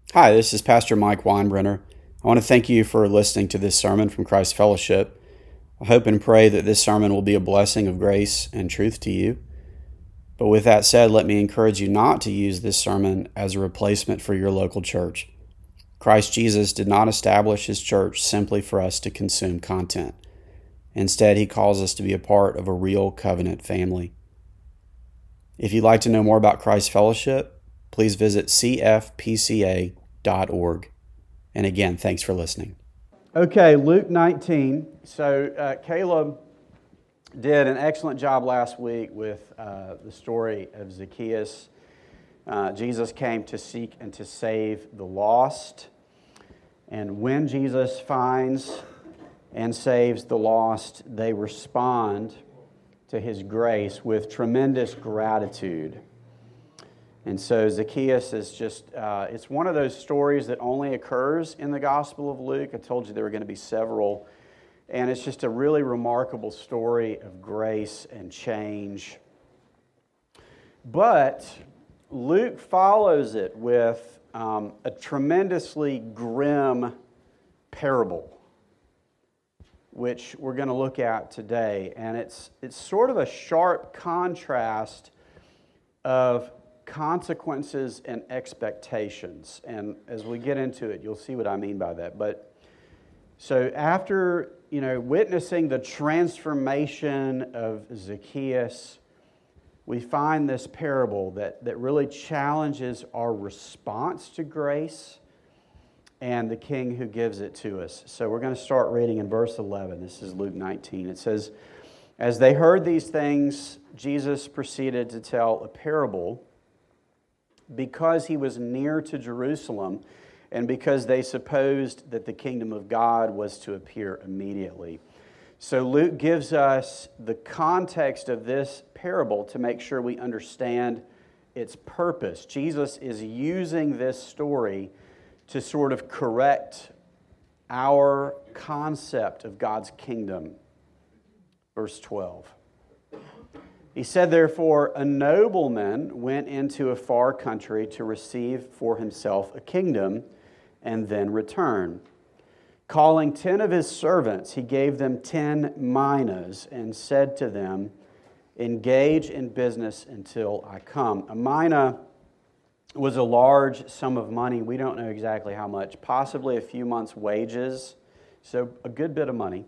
Hi, this is Pastor Mike Weinbrenner. I want to thank you for listening to this sermon from Christ Fellowship. I hope and pray that this sermon will be a blessing of grace and truth to you. But with that said, let me encourage you not to use this sermon as a replacement for your local church. Christ Jesus did not establish his church simply for us to consume content. Instead, he calls us to be a part of a real covenant family. If you'd like to know more about Christ Fellowship, please visit cfpca.org. And again, thanks for listening. Okay, Luke 19. So Caleb did an excellent job last week with the story of Zacchaeus. Jesus came to seek and to save the lost. And when Jesus finds and saves the lost, they respond to his grace with tremendous gratitude. And so Zacchaeus is just, it's one of those stories that only occurs in the Gospel of Luke. I told you there were going to be several. And it's just a really remarkable story of grace and change. But Luke follows it with a tremendously grim parable, which we're going to look at today. And it's sort of a sharp contrast of consequences and expectations. And as we get into it, you'll see what I mean by that. But so after, witnessing the transformation of Zacchaeus, we find this parable that really challenges our response to grace and the King who gives it to us. So we're going to start reading in verse 11. This is Luke 19. It says, "As they heard these things, Jesus proceeded to tell a parable because he was near to Jerusalem and because they supposed that the kingdom of God was to appear immediately." So Luke gives us the context of this parable to make sure we understand its purpose. Jesus is using this story to sort of correct our concept of God's kingdom. Verse 12. He said, "Therefore, a nobleman went into a far country to receive for himself a kingdom and then return. Calling 10 of his servants, he gave them 10 minas and said to them, 'Engage in business until I come.'" A mina was a large sum of money. We don't know exactly how much, possibly a few months' wages, so a good bit of money.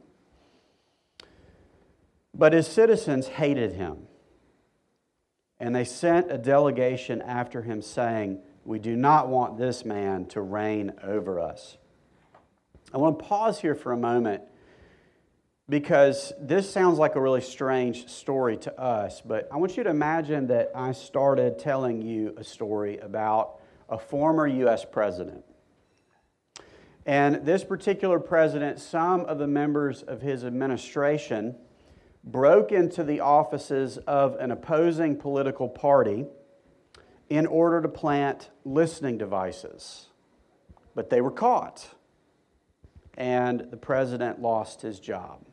But his citizens hated him, and they sent a delegation after him saying, "We do not want this man to reign over us." I want to pause here for a moment because this sounds like a really strange story to us, but I want you to imagine that I started telling you a story about a former U.S. president. And this particular president, some of the members of his administration broke into the offices of an opposing political party in order to plant listening devices. But they were caught, and the president lost his job.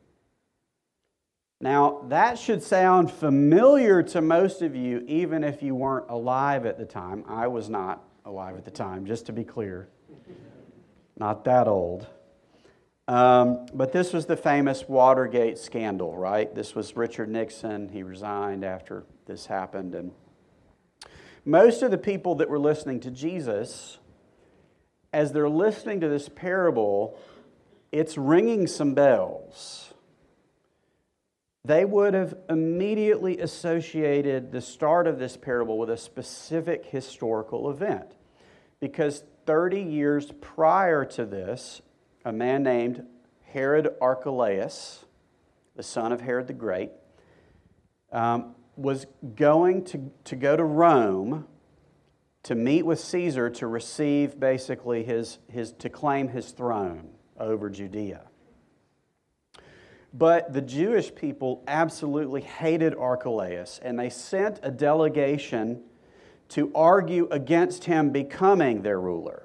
Now, that should sound familiar to most of you, even if you weren't alive at the time. I was not alive at the time, just to be clear. Not that old. But this was the famous Watergate scandal, right? This was Richard Nixon. He resigned after this happened. And most of the people that were listening to Jesus, as they're listening to this parable, it's ringing some bells. They would have immediately associated the start of this parable with a specific historical event. Because 30 years prior to this, a man named Herod Archelaus, the son of Herod the Great, was going to go to Rome to meet with Caesar to receive basically to claim his throne over Judea. But the Jewish people absolutely hated Archelaus, and they sent a delegation to argue against him becoming their ruler.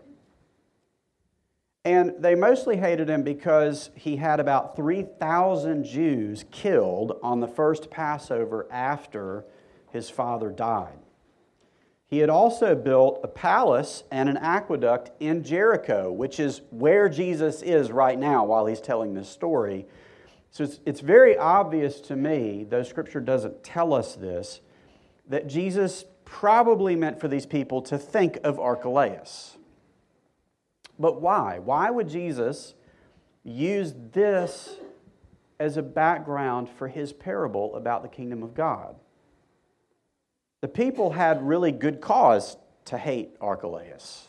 And they mostly hated him because he had about 3,000 Jews killed on the first Passover after his father died. He had also built a palace and an aqueduct in Jericho, which is where Jesus is right now while he's telling this story. So it's very obvious to me, though Scripture doesn't tell us this, that Jesus probably meant for these people to think of Archelaus. But why? Why would Jesus use this as a background for his parable about the kingdom of God? The people had really good cause to hate Archelaus.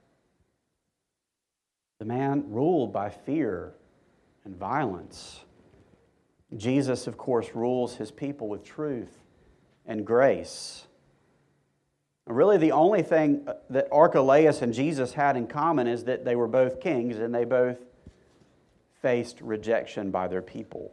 The man ruled by fear and violence. Jesus, of course, rules his people with truth and grace. Really, the only thing that Archelaus and Jesus had in common is that they were both kings and they both faced rejection by their people.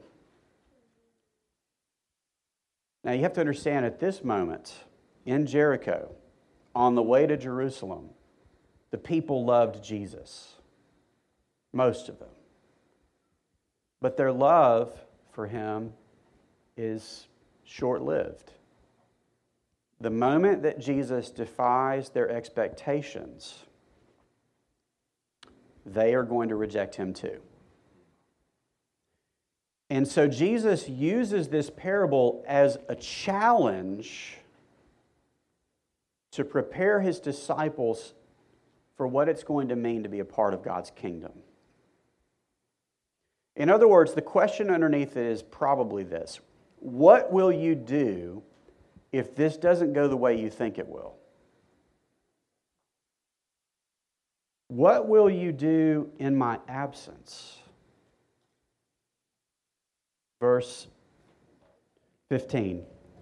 Now, you have to understand at this moment, in Jericho, on the way to Jerusalem, the people loved Jesus. Most of them. But their love for him is short-lived. The moment that Jesus defies their expectations, they are going to reject him too. And so Jesus uses this parable as a challenge to prepare his disciples for what it's going to mean to be a part of God's kingdom. In other words, the question underneath it is probably this: what will you do if this doesn't go the way you think it will? What will you do in my absence? Verse 15.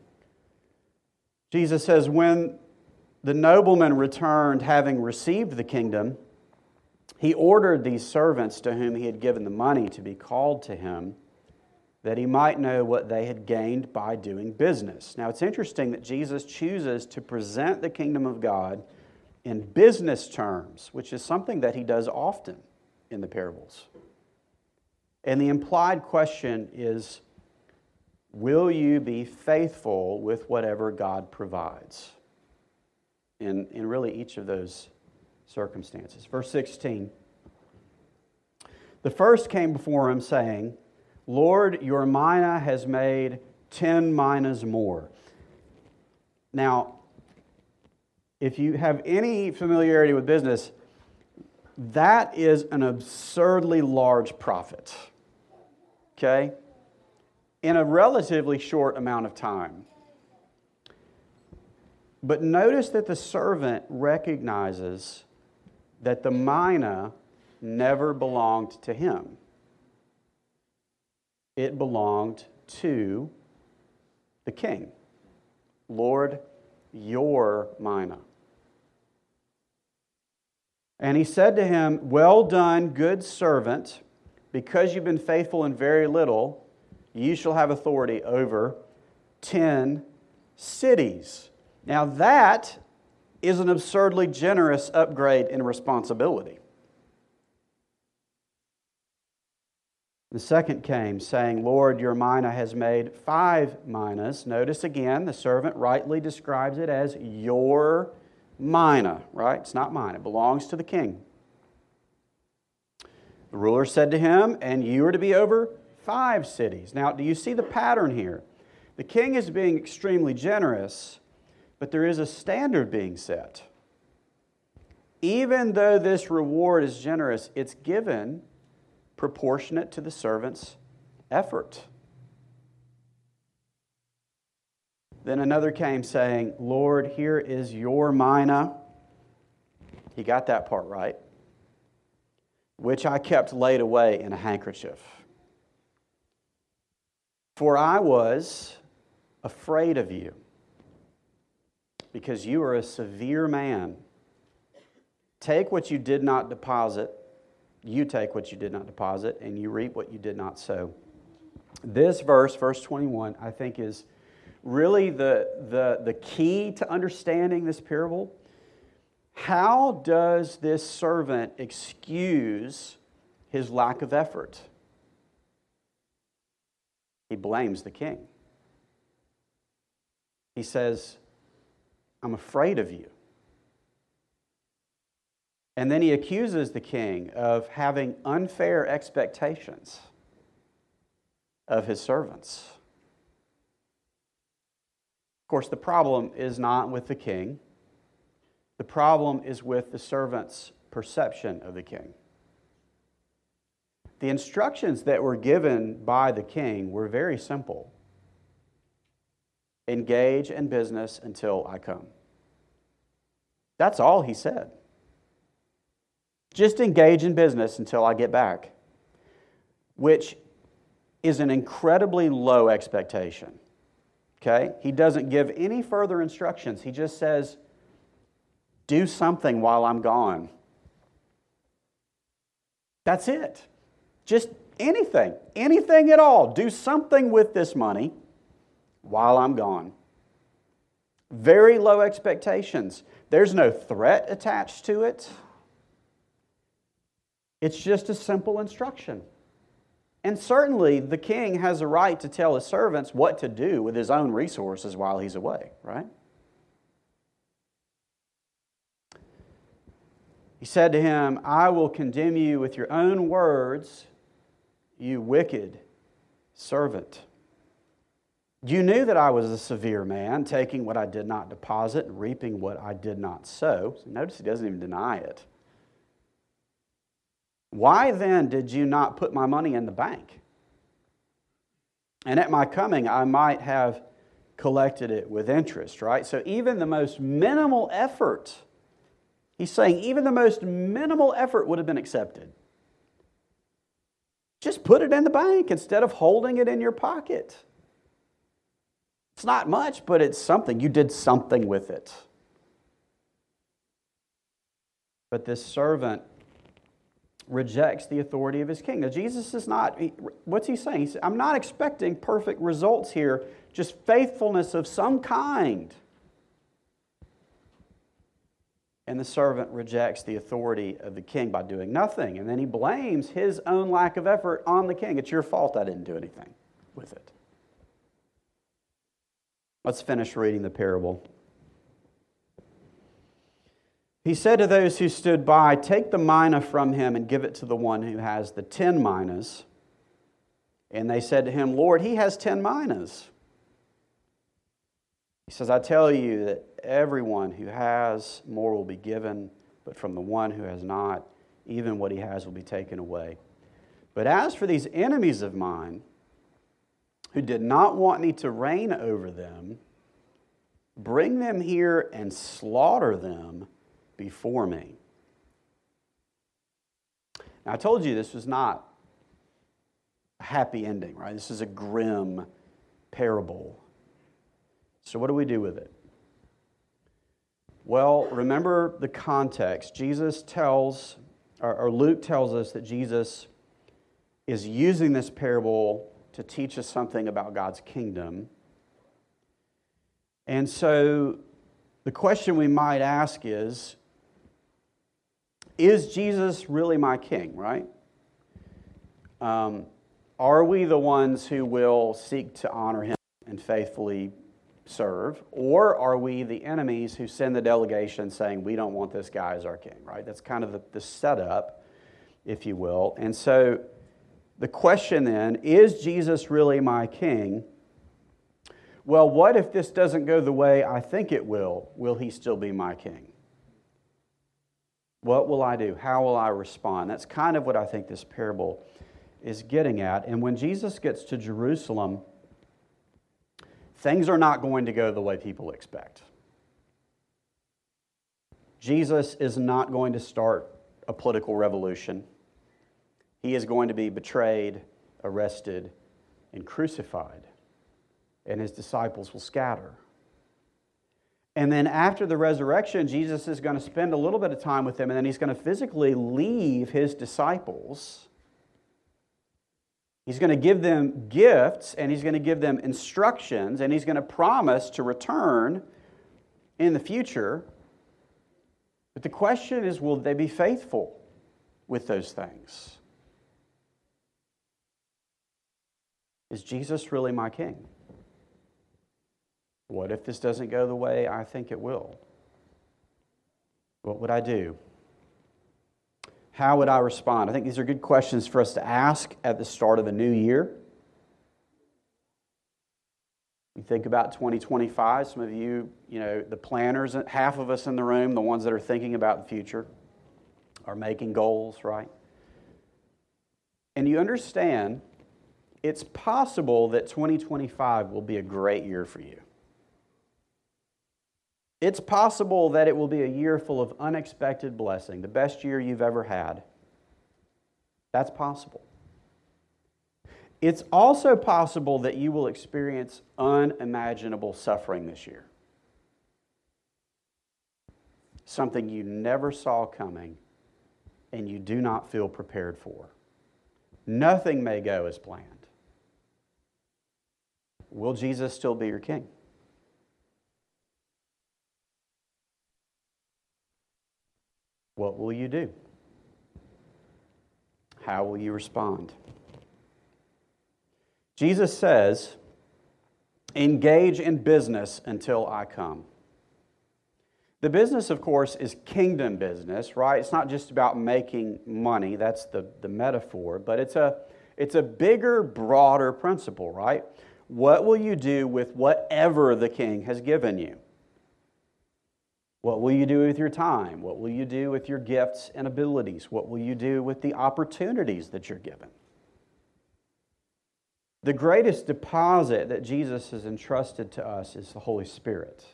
Jesus says, when the nobleman returned, having received the kingdom, he ordered these servants to whom he had given the money to be called to him, that he might know what they had gained by doing business. Now, it's interesting that Jesus chooses to present the kingdom of God in business terms, which is something that he does often in the parables. And the implied question is, will you be faithful with whatever God provides? In really each of those circumstances. Verse 16. The first came before him, saying, Lord, your mina has made 10 minas more. Now, if you have any familiarity with business, that is an absurdly large profit. Okay? In a relatively short amount of time. But notice that the servant recognizes that the mina never belonged to him. It belonged to the king. Lord, your mina. And he said to him, well done, good servant. Because you've been faithful in very little, you shall have authority over 10 cities. Now that is an absurdly generous upgrade in responsibility. The second came, saying, Lord, your mina has made 5 minas. Notice again, the servant rightly describes it as your mina, right? It's not mine. It belongs to the king. The ruler said to him, and you are to be over 5 cities. Now, do you see the pattern here? The king is being extremely generous, but there is a standard being set. Even though this reward is generous, it's given proportionate to the servant's effort. Then another came saying, Lord, here is your mina. He got that part right. Which I kept laid away in a handkerchief. For I was afraid of you, because you are a severe man. Take what you did not deposit. You take what you did not deposit, and you reap what you did not sow. This verse, verse 21, I think is really the key to understanding this parable. How does this servant excuse his lack of effort? He blames the king. He says, I'm afraid of you. And then he accuses the king of having unfair expectations of his servants. Of course, the problem is not with the king. The problem is with the servant's perception of the king. The instructions that were given by the king were very simple. Engage in business until I come. That's all he said. Just engage in business until I get back, which is an incredibly low expectation. Okay? He doesn't give any further instructions. He just says, do something while I'm gone. That's it. Just anything at all. Do something with this money while I'm gone. Very low expectations. There's no threat attached to it. It's just a simple instruction. And certainly the king has a right to tell his servants what to do with his own resources while he's away, right? He said to him, I will condemn you with your own words, you wicked servant. You knew that I was a severe man, taking what I did not deposit and reaping what I did not sow. So notice he doesn't even deny it. Why then did you not put my money in the bank? And at my coming, I might have collected it with interest, right? So even the most minimal effort, he's saying even the most minimal effort would have been accepted. Just put it in the bank instead of holding it in your pocket. It's not much, but it's something. You did something with it. But this servant rejects the authority of his king. Now, Jesus is not, what's he saying? He said, I'm not expecting perfect results here, just faithfulness of some kind. And the servant rejects the authority of the king by doing nothing. And then he blames his own lack of effort on the king. It's your fault I didn't do anything with it. Let's finish reading the parable. He said to those who stood by, take the mina from him and give it to the one who has the 10 minas. And they said to him, Lord, he has 10 minas. He says, I tell you that everyone who has more will be given, but from the one who has not, even what he has will be taken away. But as for these enemies of mine, who did not want me to reign over them, bring them here and slaughter them before me. Now, I told you this was not a happy ending, right? This is a grim parable. So what do we do with it? Well, remember the context. Jesus tells, or Luke tells us that Jesus is using this parable to teach us something about God's kingdom. And so the question we might ask is Jesus really my king, right? Are we the ones who will seek to honor him and faithfully serve? Or are we the enemies who send the delegation saying, we don't want this guy as our king, right? That's kind of the setup, if you will. And so the question then, is Jesus really my king? Well, what if this doesn't go the way I think it will? Will he still be my king? What will I do? How will I respond? That's kind of what I think this parable is getting at. And when Jesus gets to Jerusalem, things are not going to go the way people expect. Jesus is not going to start a political revolution. He is going to be betrayed, arrested, and crucified. And his disciples will scatter. And then after the resurrection, Jesus is going to spend a little bit of time with them, and then he's going to physically leave his disciples. He's going to give them gifts, and he's going to give them instructions, and he's going to promise to return in the future. But the question is, will they be faithful with those things? Is Jesus really my king? What if this doesn't go the way I think it will? What would I do? How would I respond? I think these are good questions for us to ask at the start of a new year. You think about 2025, some of you, the planners, half of us in the room, the ones that are thinking about the future, are making goals, right? And you understand it's possible that 2025 will be a great year for you. It's possible that it will be a year full of unexpected blessing, the best year you've ever had. That's possible. It's also possible that you will experience unimaginable suffering this year. Something you never saw coming and you do not feel prepared for. Nothing may go as planned. Will Jesus still be your king? What will you do? How will you respond? Jesus says, engage in business until I come. The business, of course, is kingdom business, right? It's not just about making money. That's the metaphor. But it's a bigger, broader principle, right? What will you do with whatever the king has given you? What will you do with your time? What will you do with your gifts and abilities? What will you do with the opportunities that you're given? The greatest deposit that Jesus has entrusted to us is the Holy Spirit.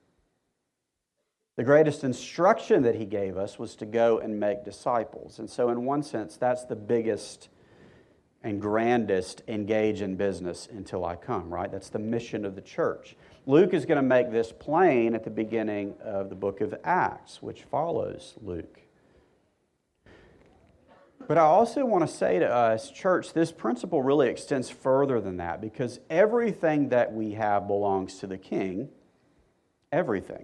The greatest instruction that He gave us was to go and make disciples. And so in one sense, that's the biggest and grandest engage in business until I come, right? That's the mission of the church. Luke is going to make this plain at the beginning of the book of Acts, which follows Luke. But I also want to say to us, church, this principle really extends further than that, because everything that we have belongs to the King. Everything.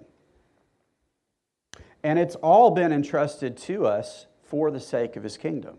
And it's all been entrusted to us for the sake of His kingdom.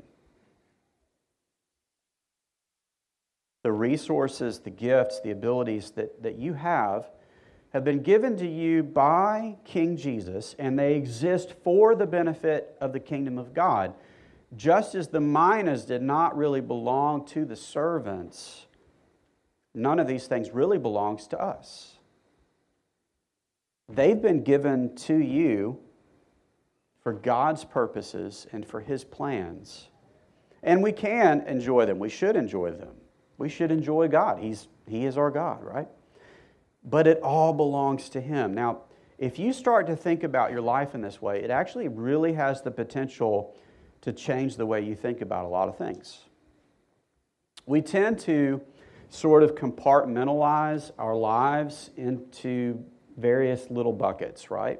The resources, the gifts, the abilities that you have been given to you by King Jesus, and they exist for the benefit of the kingdom of God. Just as the minas did not really belong to the servants, none of these things really belongs to us. They've been given to you for God's purposes and for His plans. And we can enjoy them. We should enjoy them. We should enjoy God. He is our God, right? But it all belongs to Him. Now, if you start to think about your life in this way, it actually really has the potential to change the way you think about a lot of things. We tend to sort of compartmentalize our lives into various little buckets, right?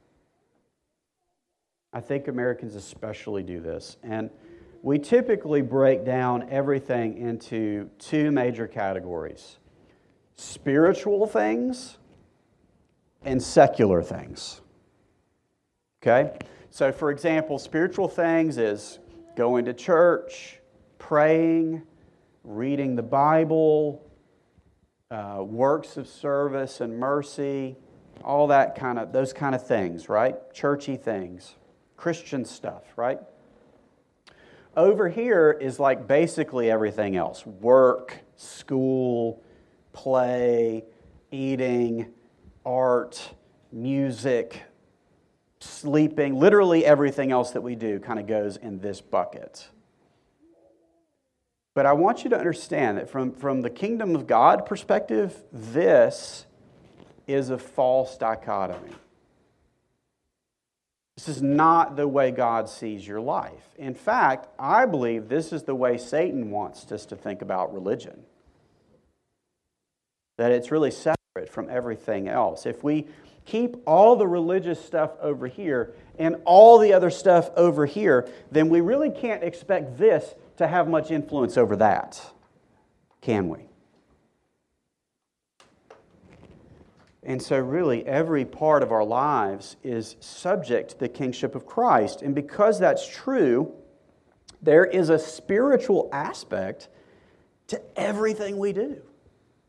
I think Americans especially do this. And we typically break down everything into two major categories: spiritual things and secular things. Okay? So, for example, spiritual things is going to church, praying, reading the Bible, works of service and mercy, all that those kind of things, right? Churchy things, Christian stuff, right? Over here is like basically everything else: work, school, play, eating, art, music, sleeping. Literally everything else that we do kind of goes in this bucket. But I want you to understand that from the kingdom of God perspective, this is a false dichotomy. This is not the way God sees your life. In fact, I believe this is the way Satan wants us to think about religion. That it's really separate from everything else. If we keep all the religious stuff over here and all the other stuff over here, then we really can't expect this to have much influence over that, can we? And so really every part of our lives is subject to the kingship of Christ. And because that's true, there is a spiritual aspect to everything we do.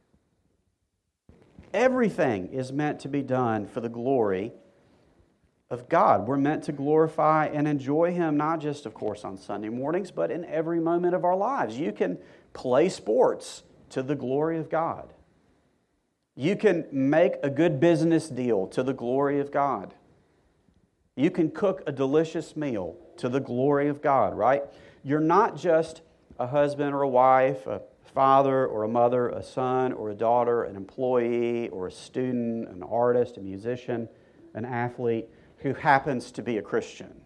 Everything is meant to be done for the glory of God. We're meant to glorify and enjoy Him, not just, of course, on Sunday mornings, but in every moment of our lives. You can play sports to the glory of God. You can make a good business deal to the glory of God. You can cook a delicious meal to the glory of God, right? You're not just a husband or a wife, a father or a mother, a son or a daughter, an employee or a student, an artist, a musician, an athlete who happens to be a Christian.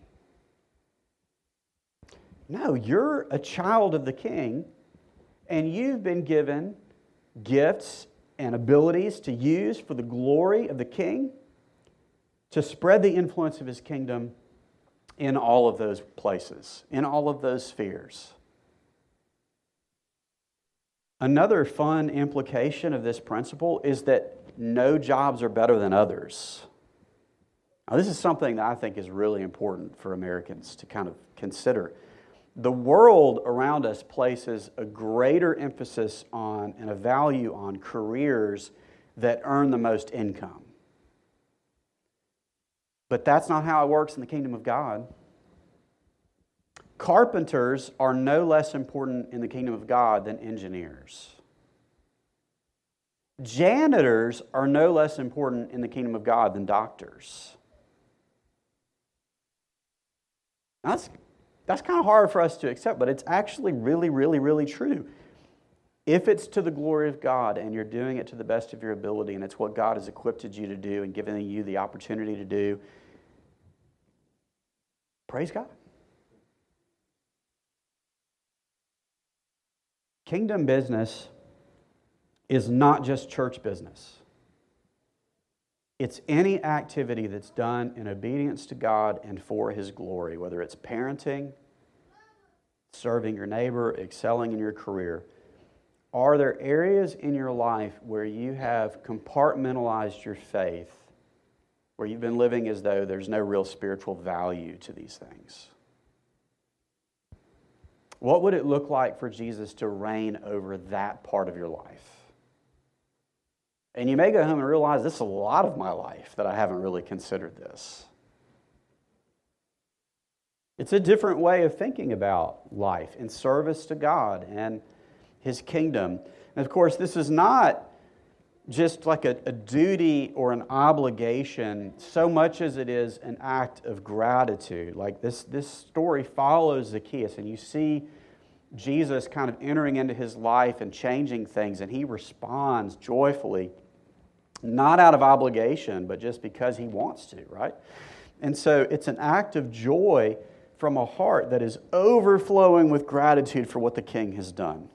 No, you're a child of the King, and you've been given gifts and abilities to use for the glory of the King to spread the influence of His kingdom in all of those places, in all of those spheres. Another fun implication of this principle is that no jobs are better than others. Now, this is something that I think is really important for Americans to kind of consider. The world around us places a greater emphasis on and a value on careers that earn the most income. But that's not how it works in the kingdom of God. Carpenters are no less important in the kingdom of God than engineers. Janitors are no less important in the kingdom of God than doctors. That's kind of hard for us to accept, but it's actually really, really, really true. If it's to the glory of God and you're doing it to the best of your ability and it's what God has equipped you to do and given you the opportunity to do, praise God. Kingdom business is not just church business. It's any activity that's done in obedience to God and for His glory, whether it's parenting, serving your neighbor, excelling in your career. Are there areas in your life where you have compartmentalized your faith, where you've been living as though there's no real spiritual value to these things? What would it look like for Jesus to reign over that part of your life? And you may go home and realize this is a lot of my life that I haven't really considered this. It's a different way of thinking about life in service to God and His kingdom. And of course, this is not just like a duty or an obligation so much as it is an act of gratitude. Like this story follows Zacchaeus, and you see Jesus kind of entering into his life and changing things, and he responds joyfully, not out of obligation, but just because he wants to, right? And so it's an act of joy from a heart that is overflowing with gratitude for what the King has done.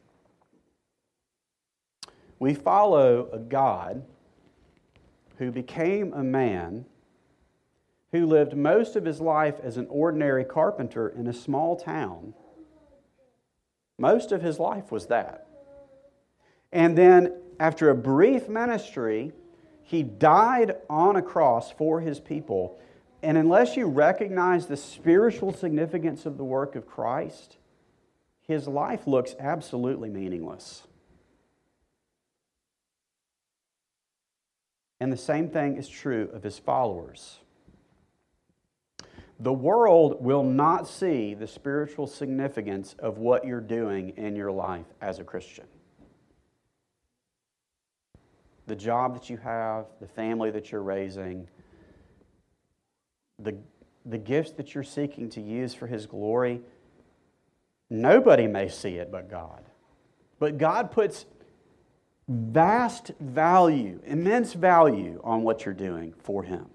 We follow a God who became a man, who lived most of his life as an ordinary carpenter in a small town. Most of his life was that. And then, after a brief ministry, he died on a cross for his people. And unless you recognize the spiritual significance of the work of Christ, his life looks absolutely meaningless. And the same thing is true of his followers. The world will not see the spiritual significance of what you're doing in your life as a Christian. The job that you have, the family that you're raising, the gifts that you're seeking to use for His glory, nobody may see it but God. But God puts vast value, immense value on what you're doing for Him.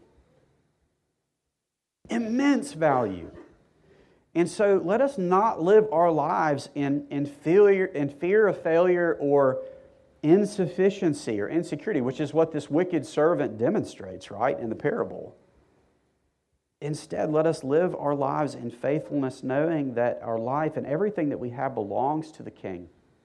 Immense value. And so let us not live our lives in fear of failure or insufficiency or insecurity, which is what this wicked servant demonstrates, right, in the parable. Instead, let us live our lives in faithfulness, knowing that our life and everything that we have belongs to the King.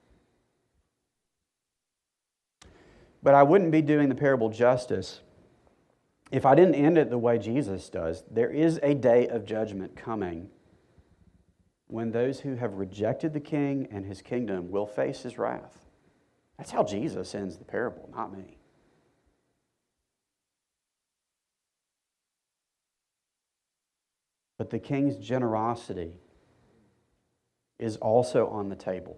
But I wouldn't be doing the parable justice if I didn't end it the way Jesus does. There is a day of judgment coming when those who have rejected the King and His kingdom will face His wrath. That's how Jesus ends the parable, not me. But the King's generosity is also on the table.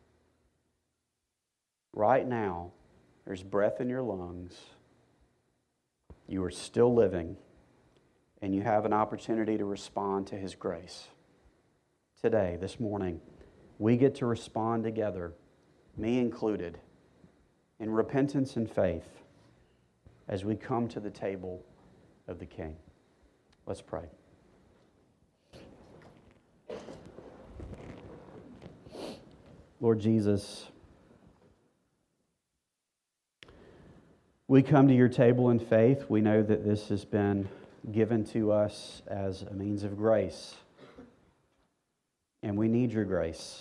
Right now, there's breath in your lungs. You are still living, and you have an opportunity to respond to His grace. Today, this morning, we get to respond together, me included, in repentance and faith as we come to the table of the King. Let's pray. Lord Jesus, we come to your table in faith. We know that this has been given to us as a means of grace. And we need your grace.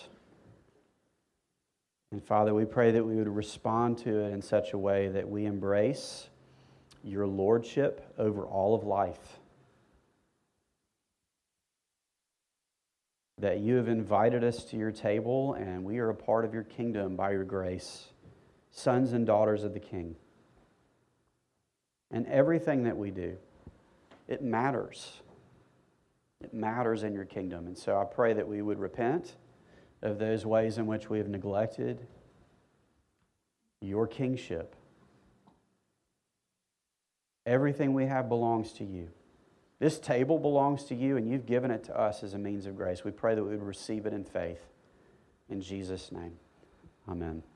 And Father, we pray that we would respond to it in such a way that we embrace your lordship over all of life. That you have invited us to your table and we are a part of your kingdom by your grace, sons and daughters of the King. And everything that we do, it matters. It matters in your kingdom. And so I pray that we would repent of those ways in which we have neglected your kingship. Everything we have belongs to you. This table belongs to you, and you've given it to us as a means of grace. We pray that we would receive it in faith. In Jesus' name, amen.